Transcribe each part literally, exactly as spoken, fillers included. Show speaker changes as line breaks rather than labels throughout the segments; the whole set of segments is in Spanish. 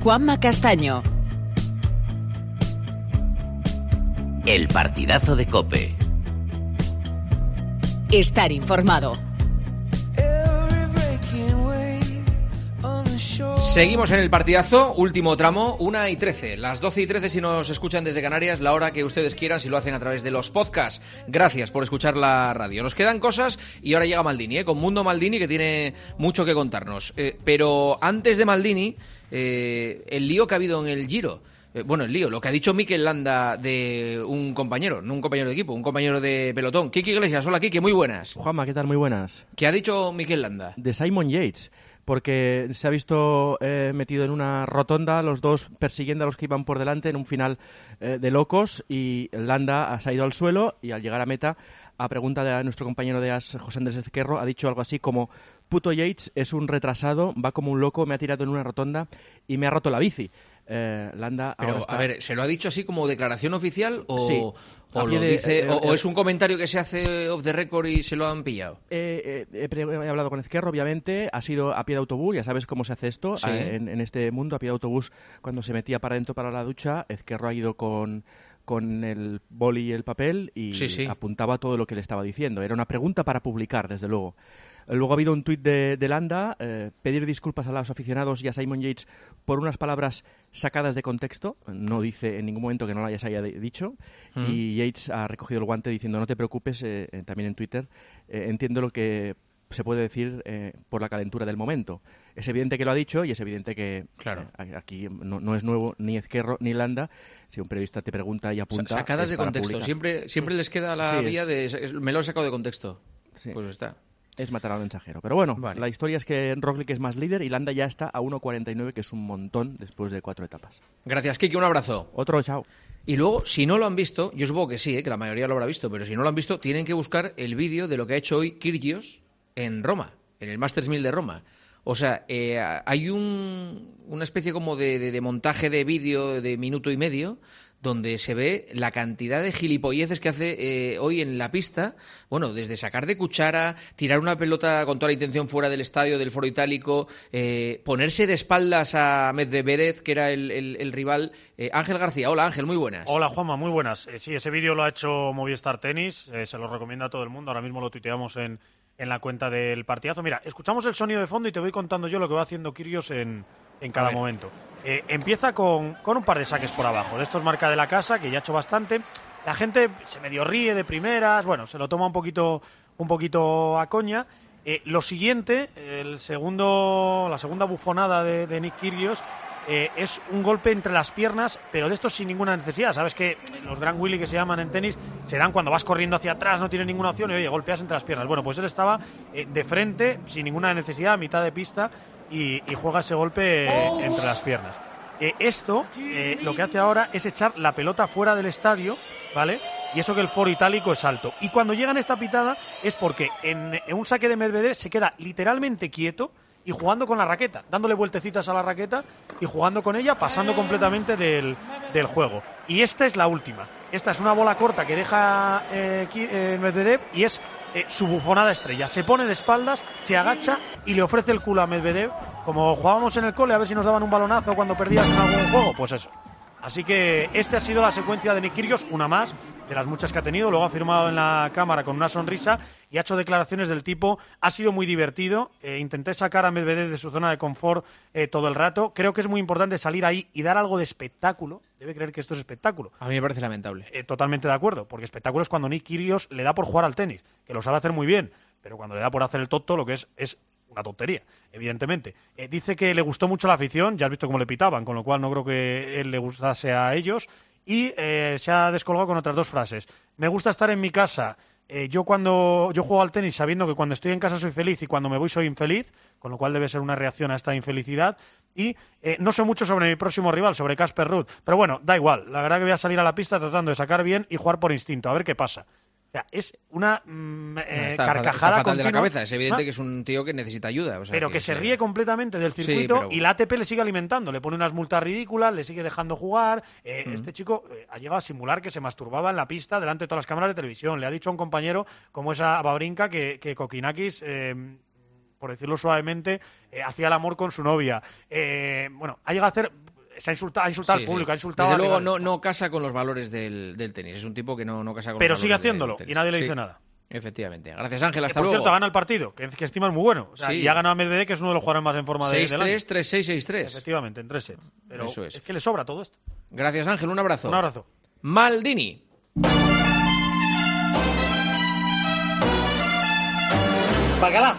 Juanma Castaño.
El partidazo de COPE.
Estar informado.
Seguimos en el partidazo, último tramo, una y trece, las doce y trece si nos escuchan desde Canarias, la hora que ustedes quieran, si lo hacen a través de los podcasts. Gracias por escuchar la radio. Nos quedan cosas y ahora llega Maldini, ¿eh? Con Mundo Maldini, que tiene mucho que contarnos. Eh, pero antes de Maldini, eh, el lío que ha habido en el Giro. Eh, bueno, el lío, lo que ha dicho Mikel Landa de un compañero, no un compañero de equipo, un compañero de pelotón. Kiki Iglesias, hola Kiki, muy buenas.
Juanma, ¿qué tal? Muy buenas.
¿Qué ha dicho Mikel Landa?
De Simon Yates, porque se ha visto eh, metido en una rotonda, los dos persiguiendo a los que iban por delante en un final eh, de locos, y Landa se ha ido al suelo y al llegar a meta, a pregunta de nuestro compañero de As, José Andrés Ezquerro, ha dicho algo así como: puto Yates es un retrasado, va como un loco, me ha tirado en una rotonda y me ha roto la bici. Eh, Landa
Pero,
ahora está...
a ver, ¿se lo ha dicho así como declaración oficial o,
sí.
o, lo
de,
dice,
eh,
o,
eh,
o es un comentario que se hace off the record y se lo han pillado?
Eh, eh, he, he hablado con Ezquerro, obviamente, ha sido a pie de autobús, ya sabes cómo se hace esto,
Sí.
eh, en, en este mundo, a pie de autobús, cuando se metía para adentro para la ducha, Ezquerro ha ido con, con el boli y el papel y
Sí, sí.
apuntaba todo lo que le estaba diciendo. Era una pregunta para publicar, desde luego. Luego ha habido un tuit de, de Landa, eh, pedir disculpas a los aficionados y a Simon Yates por unas palabras sacadas de contexto. No dice en ningún momento que no las haya dicho. Mm. Y Yates ha recogido el guante diciendo: no te preocupes, eh, eh, también en Twitter, eh, entiendo lo que se puede decir eh, por la calentura del momento. Es evidente que lo ha dicho y es evidente que
claro.
eh, aquí no, no es nuevo ni Ezquerro ni Landa. Si un periodista te pregunta y apunta...
Sacadas de contexto. Siempre, siempre les queda la
sí,
vía
es...
de... Me lo he sacado de contexto.
Sí.
Pues está.
Es matar al mensajero. Pero bueno,
vale.
La historia es que Roglic es más líder y Landa ya está a uno cuarenta y nueve, que es un montón después de cuatro etapas.
Gracias, Kiki. Un abrazo.
Otro, chao.
Y luego, si no lo han visto, yo supongo que sí, ¿eh? Que la mayoría lo habrá visto, pero si no lo han visto, tienen que buscar el vídeo de lo que ha hecho hoy Kyrgios en Roma, en el Masters mil de Roma. O sea, eh, hay un, una especie como de, de, de montaje de vídeo de minuto y medio donde se ve la cantidad de gilipolleces que hace eh, hoy en la pista, bueno, desde sacar de cuchara, tirar una pelota con toda la intención fuera del estadio, del Foro Itálico, eh, ponerse de espaldas a Medvedev, que era el, el, el rival. Eh, Ángel García, hola Ángel, muy buenas.
Hola Juanma, muy buenas. Eh, sí, ese vídeo lo ha hecho Movistar Tenis, eh, se lo recomiendo a todo el mundo, ahora mismo lo tuiteamos en, en la cuenta del partidazo. Mira, escuchamos el sonido de fondo y te voy contando yo lo que va haciendo Kyrgios en, en cada momento. Eh, empieza con, con un par de saques por abajo, de estos marca de la casa, que ya ha hecho bastante. La gente se medio ríe de primeras, bueno, se lo toma un poquito, un poquito a coña. Eh, lo siguiente, el segundo, la segunda bufonada de, de Nick Kyrgios, eh, es un golpe entre las piernas, pero de esto sin ninguna necesidad. Sabes que los Grand Willy, que se llaman en tenis, se dan cuando vas corriendo hacia atrás, no tienes ninguna opción y oye, golpeas entre las piernas. Bueno, pues él estaba eh, de frente, sin ninguna necesidad, a mitad de pista, y, y juega ese golpe eh, entre las piernas. Eh, esto, eh, lo que hace ahora es echar la pelota fuera del estadio, ¿vale? Y eso que el Foro Itálico es alto. Y cuando llega en esta pitada es porque en, en un saque de Medvedev se queda literalmente quieto y jugando con la raqueta, dándole vueltecitas a la raqueta y jugando con ella, pasando completamente del, del juego. Y esta es la última. Esta es una bola corta que deja eh, eh, Medvedev y es eh, su bufonada estrella. Se pone de espaldas, se agacha y le ofrece el culo a Medvedev. Como jugábamos en el cole a ver si nos daban un balonazo cuando perdías en algún juego, pues eso. Así que esta ha sido la secuencia de Nick Kyrgios, una más de las muchas que ha tenido. Luego ha firmado en la cámara con una sonrisa y ha hecho declaraciones del tipo: ha sido muy divertido, eh, intenté sacar a Medvedev de su zona de confort eh, todo el rato. Creo que es muy importante salir ahí y dar algo de espectáculo. Debe creer que esto es espectáculo.
A mí me parece lamentable.
Eh, totalmente de acuerdo, porque espectáculo es cuando Nick Kyrgios le da por jugar al tenis, que lo sabe hacer muy bien, pero cuando le da por hacer el tonto, lo que es es una tontería, evidentemente. Eh, dice que le gustó mucho la afición, ya has visto cómo le pitaban, con lo cual no creo que él le gustase a ellos, y eh, se ha descolgado con otras dos frases. Me gusta estar en mi casa. Eh, yo cuando yo juego al tenis sabiendo que cuando estoy en casa soy feliz y cuando me voy soy infeliz, con lo cual debe ser una reacción a esta infelicidad. Y eh, no sé mucho sobre mi próximo rival, sobre Casper Ruud, pero bueno, da igual. La verdad que voy a salir a la pista tratando de sacar bien y jugar por instinto, a ver qué pasa. O sea, es una mm, eh,
está,
carcajada
está fatal
continua.
de la cabeza. Es evidente
¿Ah?
que es un tío que necesita ayuda. O sea,
pero que, que se ríe completamente del circuito, sí, pero... y la A T P le sigue alimentando. Le pone unas multas ridículas, le sigue dejando jugar. Eh, mm. Este chico eh, ha llegado a simular que se masturbaba en la pista delante de todas las cámaras de televisión. Le ha dicho a un compañero como esa Babrinka que, que Kokinakis... Eh, por decirlo suavemente, eh, hacía el amor con su novia. Eh, bueno, ha llegado a hacer se ha insultado, ha insultado
Sí,
al público,
sí.
ha insultado
Desde
a
luego
rivales.
no, no casa con los valores del, del tenis. Es un tipo que no, no casa con
Pero
los
sigue
valores del
haciéndolo
tenis.
y nadie le dice
Sí,
nada.
Efectivamente. Gracias, Ángel. Hasta
Que, por
luego.
cierto, gana el partido, que, que encima es muy bueno. O sea,
Sí.
y ha ganado a Medvedev, que es uno de los jugadores más en forma de,
seis
del año.
tres, tres seis, seis tres.
Efectivamente, en tres sets. Pero
Eso es.
es que le sobra todo esto.
Gracias, Ángel. Un abrazo.
Un abrazo.
Maldini.
Bacalá.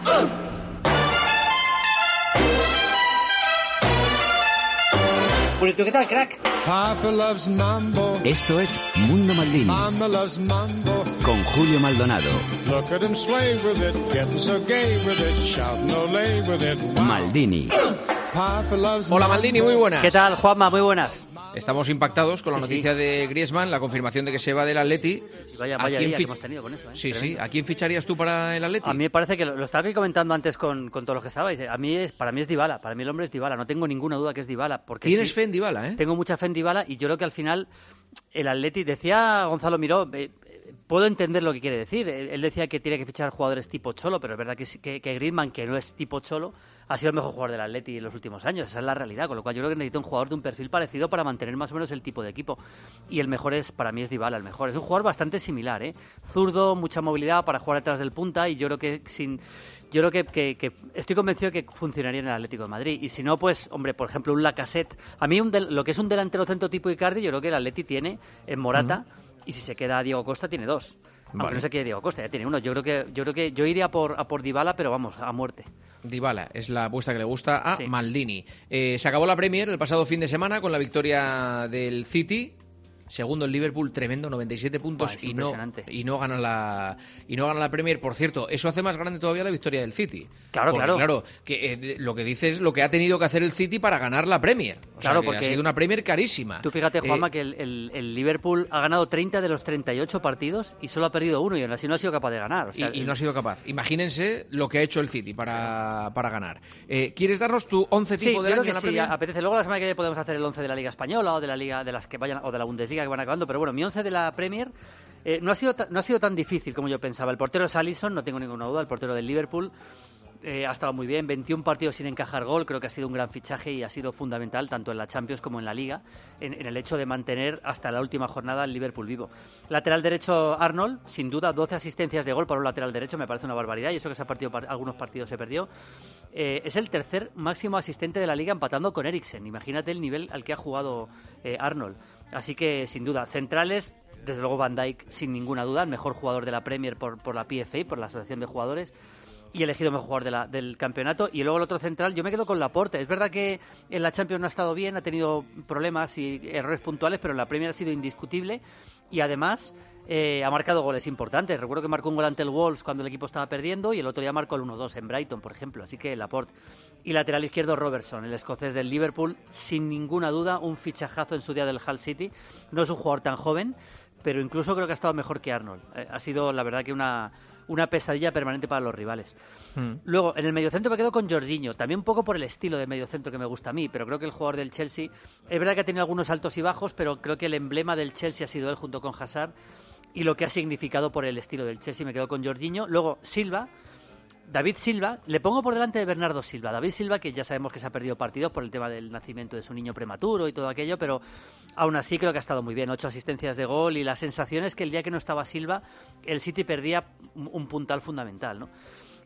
Bonito, ¿qué tal, crack?
Papa loves mambo.
Esto es Mundo Maldini
Mama loves mambo.
con Julio Maldonado.
Look at him sway with it, getting so gay with it, shouting olé with it. Wow.
Maldini.
Papa loves
Hola,
mambo.
Maldini. Muy buenas.
¿Qué tal, Juanma? Muy buenas.
Estamos impactados con la
Sí, sí.
noticia de Griezmann, la confirmación de que se va del Atleti.
Y vaya,
¿A
vaya
quién
día
fi-
que hemos tenido con eso, ¿eh?
Sí, sí.
Tremendo.
¿A quién ficharías tú para el Atleti?
A mí me parece que lo, lo estaba aquí comentando antes con, con todos los que estabais. A mí es, para mí es Dybala, para mí el hombre es Dybala. No tengo ninguna duda que es Dybala. Porque
Tienes
sí,
fe en Dybala, ¿eh?
Tengo mucha fe en Dybala y yo creo que al final el Atleti, decía Gonzalo Miró, eh, eh, puedo entender lo que quiere decir. Él, él decía que tiene que fichar jugadores tipo Cholo, pero es verdad que, sí- que, que Griezmann, que no es tipo Cholo, ha sido el mejor jugador del Atleti en los últimos años. Esa es la realidad, con lo cual yo creo que necesita un jugador de un perfil parecido para mantener más o menos el tipo de equipo. Y el mejor es, para mí es Dybala, el mejor. Es un jugador bastante similar, ¿eh? Zurdo, mucha movilidad para jugar detrás del punta y yo creo que sin... Yo creo que, que- que estoy convencido de que funcionaría en el Atlético de Madrid. Y si no, pues, hombre, por ejemplo, un Lacazette. A mí un del- lo que es un delantero centro tipo Icardi, yo creo que el Atleti tiene en Morata. Y si se queda Diego Costa, tiene dos. Aunque
Vale.
no se quede Diego Costa, ya tiene uno. Yo creo que yo creo que yo iría por, a por Dybala, pero vamos, a muerte.
Dybala es la apuesta que le gusta a
Sí.
Maldini. Eh, se acabó la Premier el pasado fin de semana con la victoria del City. Segundo el Liverpool, tremendo, noventa y siete puntos.
Buah, es
y no
impresionante.
y no gana la y no gana la Premier. Por cierto, eso hace más grande todavía la victoria del City.
Claro,
Porque,
claro.
claro, que eh, de- lo que dice es lo que ha tenido que hacer el City para ganar la Premier. O sea,
Claro,
que
porque
ha sido una Premier carísima.
Tú fíjate, Juanma,
Eh,
que el, el- el Liverpool ha ganado treinta de los treinta y ocho partidos y solo ha perdido uno y aún así no ha sido capaz de ganar. O sea,
y, y no ha sido capaz. Imagínense lo que ha hecho el City para, para ganar. Eh, ¿Quieres darnos tu once
Sí,
tipo
yo
del
creo
año
que
en la
sí,
Premier?
apetece. Luego la semana que viene podemos hacer el once de la Liga Española o de la Liga de las que vayan o de la Bundesliga que van acabando, pero bueno, mi once de la Premier eh, no ha sido ta- no ha sido tan difícil como yo pensaba. El portero es Alisson, no tengo ninguna duda, el portero del Liverpool. Eh, ha estado muy bien, veintiún partidos sin encajar gol, creo que ha sido un gran fichaje y ha sido fundamental tanto en la Champions como en la Liga, en, en el hecho de mantener hasta la última jornada el Liverpool vivo. Lateral derecho Arnold, sin duda, doce asistencias de gol para un lateral derecho, me parece una barbaridad, y eso que ese partido, par- algunos partidos se perdió. Eh, es el tercer máximo asistente de la Liga empatando con Eriksen, imagínate el nivel al que ha jugado eh, Arnold. Así que, sin duda, centrales, desde luego Van Dijk, sin ninguna duda, el mejor jugador de la Premier por, por la P F A, por la Asociación de Jugadores, y elegido mejor jugador de la- del campeonato. Y luego el otro central, yo me quedo con Laporte. Es verdad que en la Champions no ha estado bien, ha tenido problemas y errores puntuales, pero en la Premier ha sido indiscutible y además eh, ha marcado goles importantes. Recuerdo que marcó un gol ante el Wolves cuando el equipo estaba perdiendo y el otro día marcó el uno dos en Brighton, por ejemplo. Así que Laporte. Y lateral izquierdo Robertson, el escocés del Liverpool, sin ninguna duda un fichajazo en su día del Hull City. No es un jugador tan joven, pero incluso creo que ha estado mejor que Arnold. Eh, ha sido, la verdad, que una, una pesadilla permanente para los rivales.
Mm.
Luego, en el mediocentro me quedo con Jorginho, también un poco por el estilo de mediocentro que me gusta a mí, pero creo que el jugador del Chelsea, es verdad que ha tenido algunos altos y bajos, pero creo que el emblema del Chelsea ha sido él junto con Hazard y lo que ha significado por el estilo del Chelsea. Me quedo con Jorginho. Luego, Silva. David Silva, le pongo por delante de Bernardo Silva. David Silva, que ya sabemos que se ha perdido partidos por el tema del nacimiento de su niño prematuro y todo aquello, pero aún así creo que ha estado muy bien. Ocho asistencias de gol y la sensación es que el día que no estaba Silva, el City perdía un, un puntal fundamental, ¿no?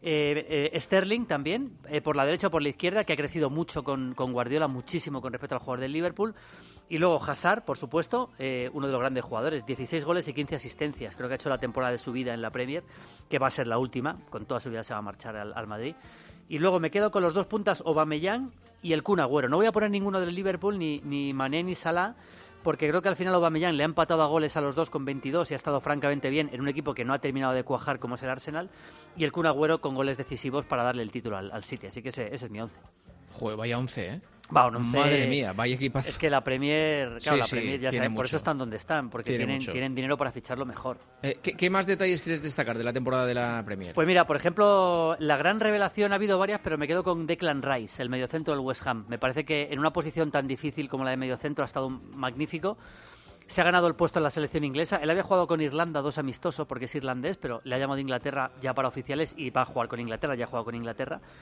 Eh, eh, Sterling también, eh, por la derecha o por la izquierda, que ha crecido mucho con, con Guardiola, muchísimo con respecto al jugador del Liverpool. Y luego Hazard, por supuesto, eh, uno de los grandes jugadores, dieciséis goles y quince asistencias. Creo que ha hecho la temporada de su vida en la Premier, que va a ser la última, con toda su vida se va a marchar al, al Madrid. Y luego me quedo con los dos puntas, Aubameyang y el Kun Agüero. No voy a poner ninguno del Liverpool, ni, ni Mané ni Salah, porque creo que al final Aubameyang le ha empatado a goles a los dos con veintidós y ha estado francamente bien en un equipo que no ha terminado de cuajar como es el Arsenal, y el Kun Agüero con goles decisivos para darle el título al, al City. Así que ese, ese es mi once.
Joder, vaya once, ¿eh?
Va, un once.
Madre mía, vaya equipazo.
Es que la Premier, claro,
Sí,
la
sí,
Premier ya
tiene
saben, por
mucho.
eso están donde están, porque
Tiene
tienen,
mucho.
tienen dinero para ficharlo mejor.
Eh, ¿qué, qué más detalles quieres destacar de la temporada de la Premier?
Pues mira, por ejemplo, la gran revelación, ha habido varias, pero me quedo con Declan Rice, el mediocentro del West Ham. Me parece que en una posición tan difícil como la de mediocentro ha estado magnífico. Se ha ganado el puesto en la selección inglesa. Él había jugado con Irlanda dos amistosos porque es irlandés, pero le ha llamado de Inglaterra ya para oficiales y va a jugar con Inglaterra, ya ha jugado con Inglaterra.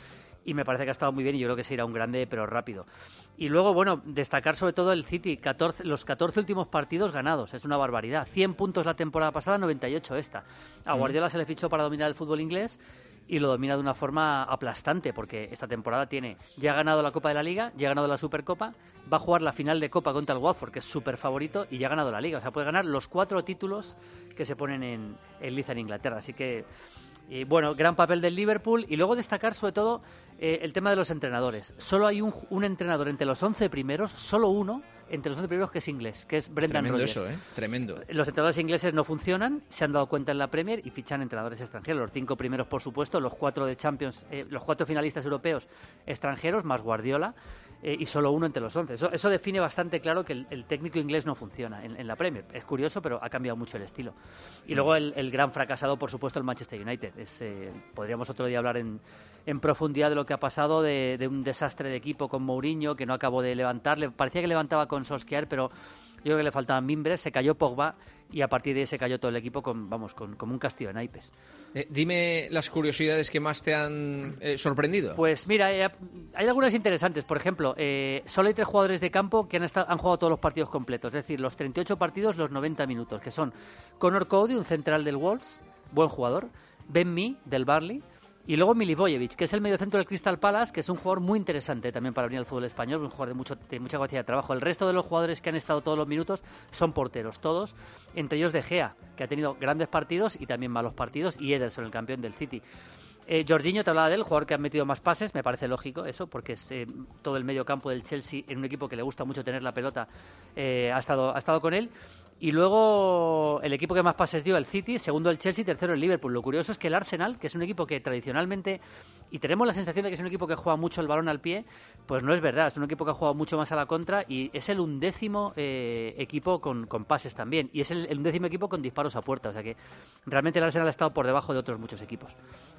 y me parece que ha estado muy bien y yo creo que se irá un grande pero rápido. Y luego, bueno, destacar sobre todo el City, catorce, los catorce últimos partidos ganados, es una barbaridad. cien puntos la temporada pasada, noventa y ocho esta. A Guardiola se le fichó para dominar el fútbol inglés y lo domina de una forma aplastante, porque esta temporada tiene, ya ha ganado la Copa de la Liga, ya ha ganado la Supercopa, va a jugar la final de Copa contra el Watford, que es súper favorito, y ya ha ganado la Liga. O sea, puede ganar los cuatro títulos que se ponen en, en liza en Inglaterra. Así que, y bueno, gran papel del Liverpool. Y luego destacar sobre todo eh, el tema de los entrenadores. Solo hay un, un entrenador entre los once primeros, solo uno entre los once primeros que es inglés, que es Brendan Rodgers.
Tremendo eso, ¿eh? Tremendo.
Los entrenadores ingleses no funcionan, se han dado cuenta en la Premier y fichan entrenadores extranjeros. Los cinco primeros, por supuesto, los cuatro de Champions, eh, los cuatro finalistas europeos extranjeros, más Guardiola, eh, y solo uno entre los once. Eso, eso define bastante claro que el, el técnico inglés no funciona en, en la Premier. Es curioso, pero ha cambiado mucho el estilo. Y luego el, el gran fracasado, por supuesto, el Manchester United. Es, eh, podríamos otro día hablar en, en profundidad de lo que ha pasado, de, de un desastre de equipo con Mourinho, que no acabó de levantar. Le parecía que levantaba con Solskjaer, pero yo creo que le faltaban mimbres, se cayó Pogba y a partir de ahí se cayó todo el equipo con, vamos, con, como un castillo de naipes.
Eh, dime las curiosidades que más te han eh, sorprendido.
Pues mira, eh, hay algunas interesantes. Por ejemplo, eh, solo hay tres jugadores de campo que han, estado, han jugado todos los partidos completos, es decir, los treinta y ocho partidos, los noventa minutos, que son Conor Cody, un central del Wolves, buen jugador, Ben Mee, del Burnley, y luego Milivojevic, que es el mediocentro del Crystal Palace, que es un jugador muy interesante también para venir al fútbol español, un jugador de, mucho, de mucha capacidad de trabajo. El resto de los jugadores que han estado todos los minutos son porteros, todos, entre ellos De Gea, que ha tenido grandes partidos y también malos partidos, y Ederson, el campeón del City. Eh, Jorginho, te hablaba de él, jugador que ha metido más pases, me parece lógico eso, porque es eh, todo el medio campo del Chelsea, en un equipo que le gusta mucho tener la pelota, eh, ha, estado, ha estado con él. Y luego el equipo que más pases dio, el City, segundo el Chelsea, tercero el Liverpool. Lo curioso es que el Arsenal, que es un equipo que tradicionalmente, y tenemos la sensación de que es un equipo que juega mucho el balón al pie, pues no es verdad, es un equipo que ha jugado mucho más a la contra y es el undécimo eh, equipo con, con pases también, y es el, el undécimo equipo con disparos a puerta, o sea que realmente el Arsenal ha estado por debajo de otros muchos equipos.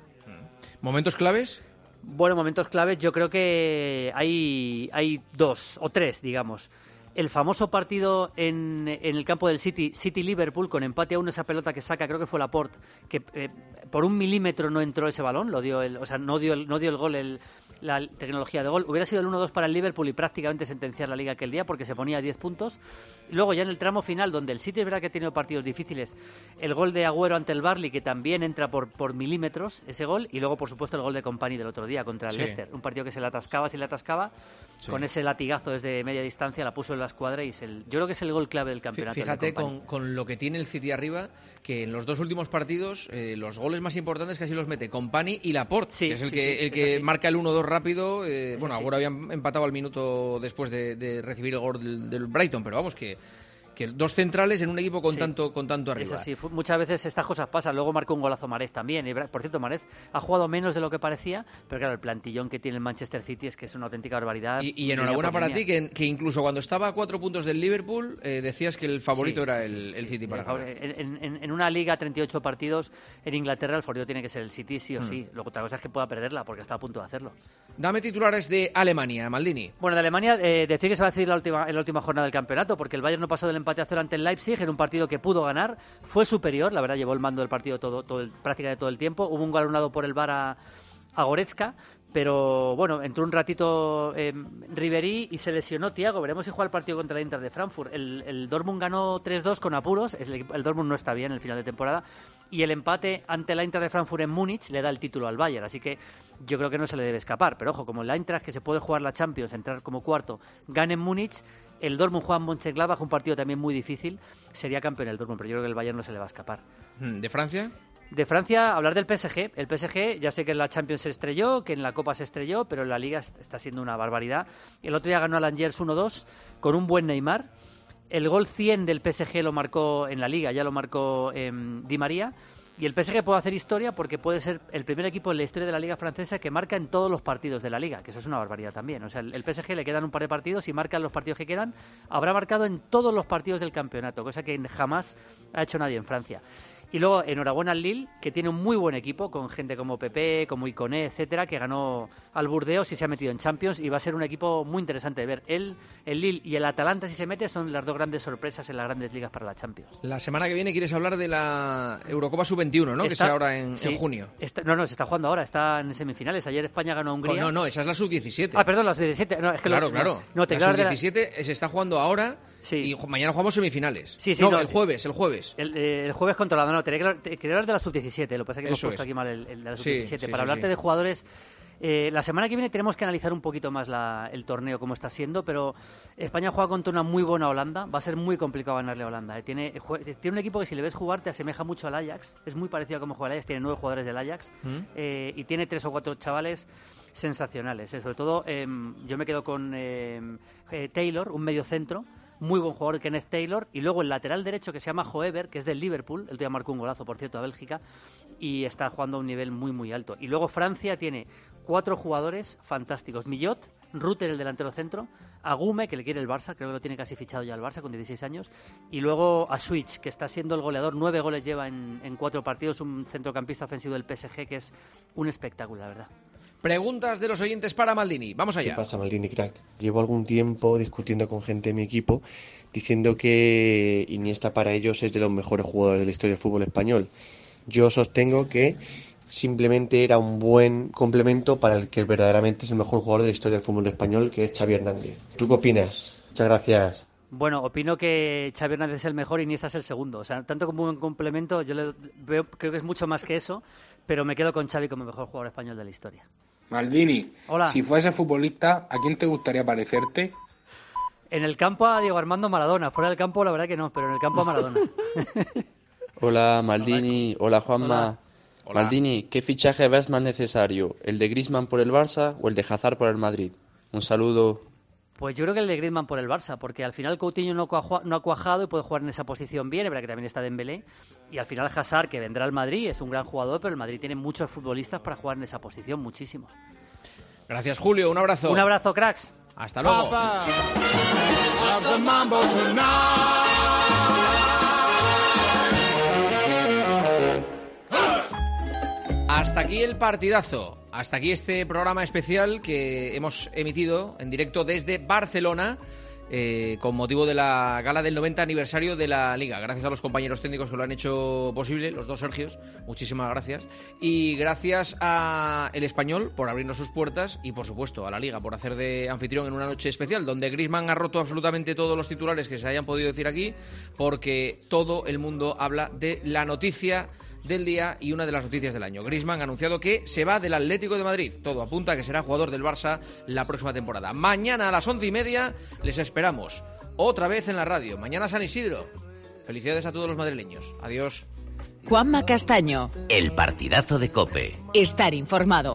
¿Momentos claves?
Bueno, momentos claves yo creo que hay, hay dos o tres, digamos. El famoso partido en, en el campo del City, City-Liverpool, con empate a uno, esa pelota que saca, creo que fue Laporte, que eh, por un milímetro no entró ese balón, lo dio el, o sea, no dio el, no dio el gol, el, la tecnología de gol. Hubiera sido el uno dos para el Liverpool y prácticamente sentenciar la Liga aquel día porque se ponía a diez puntos. Luego ya en el tramo final, donde el City es verdad que ha tenido partidos difíciles, el gol de Agüero ante el Burnley, que también entra por, por milímetros ese gol, y luego por supuesto el gol de Kompany del otro día contra el sí. Leicester, un partido que se le atascaba, se le atascaba, sí. Con ese latigazo desde media distancia, la puso en la escuadra y es el, yo creo que es el gol clave del campeonato.
Fíjate con, con lo que tiene el City arriba, que en los dos últimos partidos eh, los goles más importantes casi los mete Kompany y Laporte, sí, que es el sí, que, sí, el que marca el uno dos rápido. Eh, bueno, Agüero sí. había empatado al minuto después de, de recibir el gol del, del Brighton, pero vamos que... que dos centrales en un equipo con sí, tanto con tanto arriba.
Eso sí, muchas veces estas cosas pasan. Luego marcó un golazo Mahrez también. Y, por cierto, Mahrez ha jugado menos de lo que parecía, pero claro, el plantillón que tiene el Manchester City es que es una auténtica barbaridad.
Y, y enhorabuena para ti, que, que incluso cuando estaba a cuatro puntos del Liverpool, eh, decías que el favorito sí, era sí, el, sí, el City sí, para ganar.
En, en, en una liga, treinta y ocho partidos, en Inglaterra el favorito tiene que ser el City, sí o mm. sí. Luego otra cosa es que pueda perderla, porque está a punto de hacerlo.
Dame titulares de Alemania, Maldini.
Bueno, de Alemania, eh, decir que se va a decidir la última, en la última jornada del campeonato, porque el Bayern no pasó del empate a cero ante el Leipzig, en un partido que pudo ganar, fue superior, la verdad llevó el mando del partido todo, todo el, prácticamente todo el tiempo, hubo un gol anulado por el V A R a, a Goretzka, pero bueno, entró un ratito eh, Ribéry y se lesionó Thiago, veremos si juega el partido contra el Inter de Frankfurt. El, el Dortmund ganó tres dos con apuros, el, el Dortmund no está bien en el final de temporada, y el empate ante el Eintracht de Frankfurt en Múnich le da el título al Bayern, así que yo creo que no se le debe escapar, pero ojo, como el Eintracht, que se puede jugar la Champions, entrar como cuarto, gana en Múnich, el Dortmund juega en Mönchengladbach, un partido también muy difícil, sería campeón el Dortmund, pero yo creo que el Bayern no se le va a escapar.
¿De Francia?
De Francia, hablar del P S G. El P S G, ya sé que en la Champions se estrelló, que en la Copa se estrelló, pero en la Liga está siendo una barbaridad. El otro día ganó al Angers uno dos con un buen Neymar. El gol cien del P S G lo marcó en la Liga, ya lo marcó eh, Di María. Y el P S G puede hacer historia porque puede ser el primer equipo en la historia de la Liga francesa que marca en todos los partidos de la Liga, que eso es una barbaridad también. O sea, el P S G le quedan un par de partidos y marca en los partidos que quedan. Habrá marcado en todos los partidos del campeonato, cosa que jamás ha hecho nadie en Francia. Y luego, enhorabuena al Lille, que tiene un muy buen equipo, con gente como Pepe, como Iconé, etcétera, que ganó al Burdeos y se ha metido en Champions, y va a ser un equipo muy interesante de ver. Él, el Lille y el Atalanta, si se mete, son las dos grandes sorpresas en las grandes ligas para la Champions.
La semana que viene quieres hablar de la Eurocopa sub veintiuno, ¿no? Está, que será ahora en,
sí,
en junio.
Está, no, no, se está jugando ahora, está en semifinales. Ayer España ganó a Hungría.
Oh, no, no, esa es la sub diecisiete.
Ah, perdón, la sub diecisiete. No, es que
claro,
lo,
claro.
No, no, te
la sub diecisiete la... se está jugando ahora. Sí. Y mañana jugamos semifinales.
Sí, sí,
no,
no,
el jueves, el jueves.
El, eh, el jueves controlado. No, tenía que, quería hablar de la sub diecisiete. Lo que pasa es que hemos
Eso
puesto
es.
aquí mal el, el de la sub diecisiete.
Sí, sí,
Para
sí,
hablarte
sí.
de jugadores, eh, la semana que viene tenemos que analizar un poquito más la, el torneo, cómo está siendo, pero España juega contra una muy buena Holanda. Va a ser muy complicado ganarle a Holanda. Eh. Tiene, jue, tiene un equipo que si le ves jugar te asemeja mucho al Ajax. Es muy parecido a cómo juega el Ajax. Tiene nueve jugadores del Ajax. ¿Mm? Eh, y tiene tres o cuatro chavales sensacionales. Eh. Sobre todo, eh, yo me quedo con eh, eh, Taylor, un medio centro. Muy buen jugador, Kenneth Taylor, y luego el lateral derecho que se llama Hoever, que es del Liverpool, el tío marcó un golazo, por cierto, a Bélgica, y está jugando a un nivel muy, muy alto. Y luego Francia tiene cuatro jugadores fantásticos. Millot, Rutter, el delantero centro, Agume, que le quiere el Barça, creo que lo tiene casi fichado ya el Barça, con dieciséis años, y luego a Switch, que está siendo el goleador, nueve goles lleva en, en cuatro partidos, un centrocampista ofensivo del P S G, que es un espectáculo, la verdad.
Preguntas de los oyentes para Maldini. Vamos allá.
¿Qué pasa, Maldini, crack? Llevo algún tiempo discutiendo con gente de mi equipo diciendo que Iniesta para ellos es de los mejores jugadores de la historia del fútbol español. Yo sostengo que simplemente era un buen complemento para el que verdaderamente es el mejor jugador de la historia del fútbol español, que es Xavi Hernández. ¿Tú qué opinas? Muchas gracias.
Bueno, opino que Xavi Hernández es el mejor y Iniesta es el segundo. O sea, tanto como un complemento, yo le veo, creo que es mucho más que eso, pero me quedo con Xavi como el mejor jugador español de la historia.
Maldini,
hola.
Si fueses futbolista, ¿a quién te gustaría parecerte?
En el campo a Diego Armando Maradona. Fuera del campo, la verdad que no, pero en el campo a Maradona.
Hola, Maldini. Hola, Juanma.
Hola. Hola.
Maldini, ¿qué fichaje ves más necesario? ¿El de Griezmann por el Barça o el de Hazard por el Madrid? Un saludo.
Pues yo creo que el de Griezmann por el Barça, porque al final Coutinho no, cuajua, no ha cuajado y puede jugar en esa posición bien, es verdad que también está Dembélé, y al final Hazard, que vendrá al Madrid, es un gran jugador, pero el Madrid tiene muchos futbolistas para jugar en esa posición, muchísimos.
Gracias, Julio, un abrazo.
Un abrazo, cracks.
Hasta luego. Hasta aquí el partidazo. Hasta aquí este programa especial que hemos emitido en directo desde Barcelona eh, con motivo de la gala del noventa aniversario de la Liga. Gracias a los compañeros técnicos que lo han hecho posible, los dos Sergios, muchísimas gracias. Y gracias a El Español por abrirnos sus puertas y, por supuesto, a la Liga por hacer de anfitrión en una noche especial donde Griezmann ha roto absolutamente todos los titulares que se hayan podido decir aquí, porque todo el mundo habla de la noticia del día y una de las noticias del año. Griezmann ha anunciado que se va del Atlético de Madrid. Todo apunta a que será jugador del Barça la próxima temporada. Mañana a las once y media les esperamos otra vez en la radio. Mañana San Isidro. Felicidades a todos los madrileños. Adiós.
Juanma Castaño.
El partidazo de COPE.
Estar informado.